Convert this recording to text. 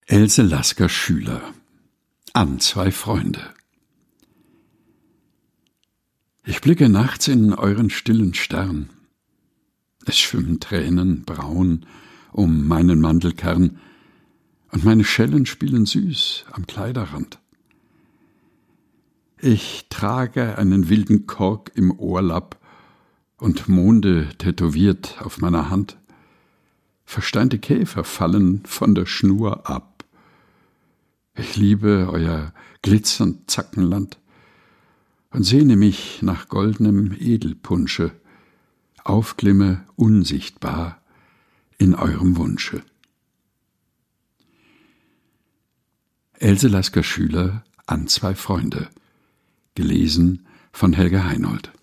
Else Lasker Schüler an zwei Freunde. Ich blicke nachts in euren stillen Stern. Es schwimmen Tränen braun um meinen Mandelkern, und meine Schellen spielen süß am Kleiderrand. Ich trage einen wilden Kork im Ohrlapp und Monde tätowiert auf meiner Hand. Versteinte Käfer fallen von der Schnur ab. Ich liebe euer glitzernd Zackenland und sehne mich nach goldenem Edelpunsche, aufglimme unsichtbar in eurem Wunsche. Else Lasker Schüler an zwei Freunde. Gelesen von Helga Heinold.